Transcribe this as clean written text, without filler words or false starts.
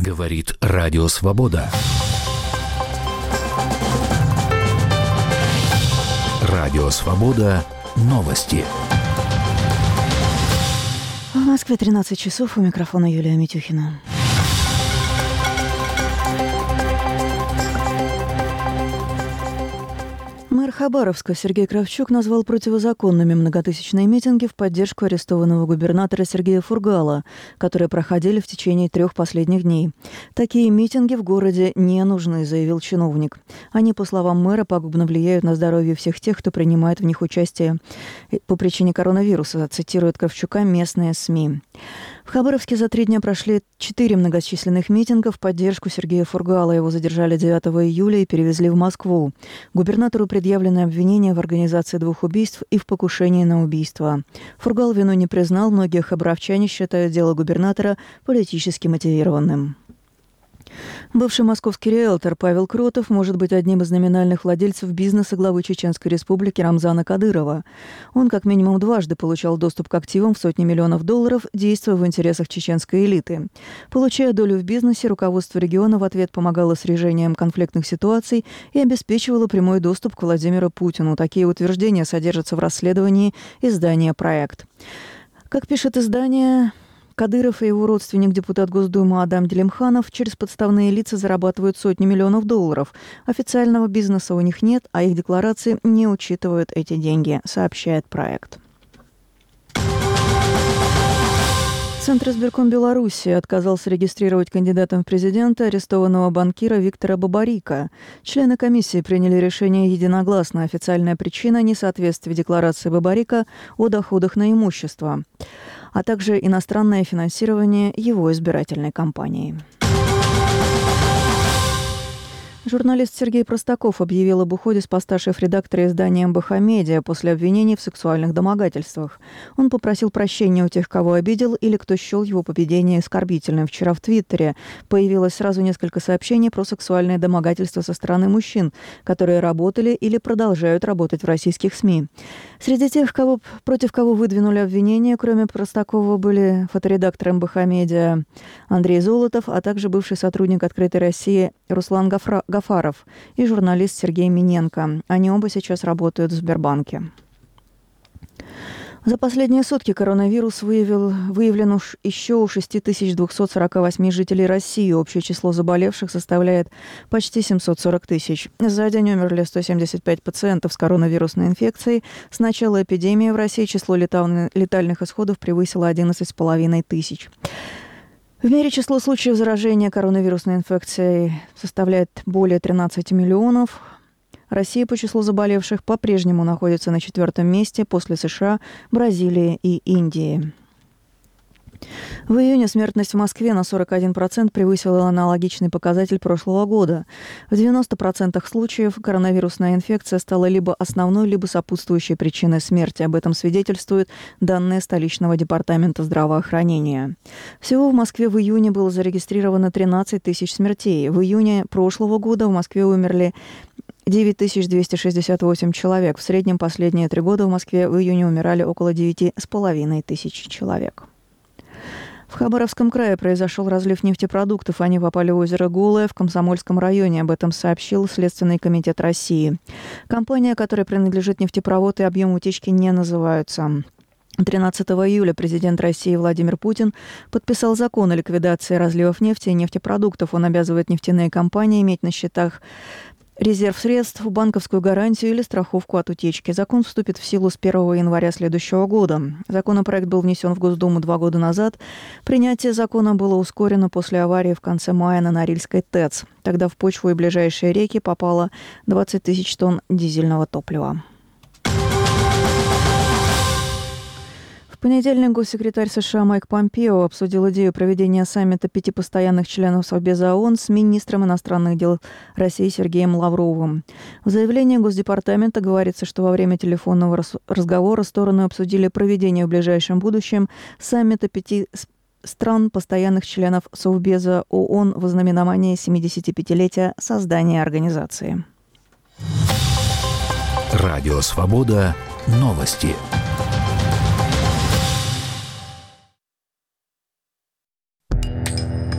Говорит Радио Свобода. Радио Свобода. Новости. В Москве 13 часов. У микрофона Юлия Митюхина. Мэр Хабаровска Сергей Кравчук назвал противозаконными многотысячные митинги в поддержку арестованного губернатора Сергея Фургала, которые проходили в течение 3 последних дней. Такие митинги в городе не нужны, заявил чиновник. Они, по словам мэра, пагубно влияют на здоровье всех тех, кто принимает в них участие по причине коронавируса, цитирует Кравчука местные СМИ. В Хабаровске за 3 дня прошли 4 многочисленных митинга в поддержку Сергея Фургала. Его задержали 9 июля и перевезли в Москву. Губернатору предъявлены обвинения в организации 2 убийств и в покушении на убийство. Фургал вину не признал. Многие хабаровчане считают дело губернатора политически мотивированным. Бывший московский риэлтор Павел Кротов может быть одним из номинальных владельцев бизнеса главы Чеченской Республики Рамзана Кадырова. Он как минимум дважды получал доступ к активам в сотни миллионов долларов, действуя в интересах чеченской элиты. Получая долю в бизнесе, руководство региона в ответ помогало с решением конфликтных ситуаций и обеспечивало прямой доступ к Владимиру Путину. Такие утверждения содержатся в расследовании издания «Проект». Как пишет издание, Кадыров и его родственник, депутат Госдумы Адам Делимханов, через подставные лица зарабатывают сотни миллионов долларов. Официального бизнеса у них нет, а их декларации не учитывают эти деньги, сообщает «Проект». Центризбирком Беларуси отказался регистрировать кандидатом в президенты арестованного банкира Виктора Бабарика. Члены комиссии приняли решение единогласно. Официальная причина – несоответствие декларации Бабарика о доходах на имущество, а также иностранное финансирование его избирательной кампании. Журналист Сергей Простаков объявил об уходе с поста шеф-редактора издания МБХ Медиа после обвинений в сексуальных домогательствах. Он попросил прощения у тех, кого обидел или кто счел его поведение оскорбительным. Вчера в Твиттере появилось сразу несколько сообщений про сексуальные домогательства со стороны мужчин, которые работали или продолжают работать в российских СМИ. Среди тех, против кого выдвинули обвинения, кроме Простакова, были фоторедактор МБХ Медиа Андрей Золотов, а также бывший сотрудник «Открытой России» Руслан Гафаров и журналист Сергей Миненко. Они оба сейчас работают в Сбербанке. За последние сутки коронавирус выявлен еще у 6248 жителей России. Общее число заболевших составляет почти 740 тысяч. За день умерли 175 пациентов с коронавирусной инфекцией. С начала эпидемии в России число летальных исходов превысило 11,5 тысяч. В мире число случаев заражения коронавирусной инфекцией составляет более 13 миллионов. Россия по числу заболевших по-прежнему находится на 4-м месте после США, Бразилии и Индии. В июне смертность в Москве на 41% превысила аналогичный показатель прошлого года. В 90% случаев коронавирусная инфекция стала либо основной, либо сопутствующей причиной смерти. Об этом свидетельствуют данные столичного департамента здравоохранения. Всего в Москве в июне было зарегистрировано 13 тысяч смертей. В июне прошлого года в Москве умерли 9268 человек. В среднем последние 3 года в Москве в июне умирали около 9,5 тысяч человек. В Хабаровском крае произошел разлив нефтепродуктов. Они попали в озеро Голое в Комсомольском районе. Об этом сообщил Следственный комитет России. Компания, которой принадлежит нефтепровод, и объем утечки не называются. 13 июля президент России Владимир Путин подписал закон о ликвидации разливов нефти и нефтепродуктов. Он обязывает нефтяные компании иметь на счетах резерв средств, банковскую гарантию или страховку от утечки. Закон вступит в силу с 1 января следующего года. Законопроект был внесен в Госдуму 2 года назад. Принятие закона было ускорено после аварии в конце мая на Норильской ТЭЦ. Тогда в почву и ближайшие реки попало 20 тысяч тонн дизельного топлива. В понедельник госсекретарь США Майк Помпео обсудил идею проведения саммита 5 постоянных членов Совбеза ООН с министром иностранных дел России Сергеем Лавровым. В заявлении Госдепартамента говорится, что во время телефонного разговора стороны обсудили проведение в ближайшем будущем саммита 5 стран, постоянных членов Совбеза ООН в ознаменовании 75-летия создания организации. Радио Свобода. Новости.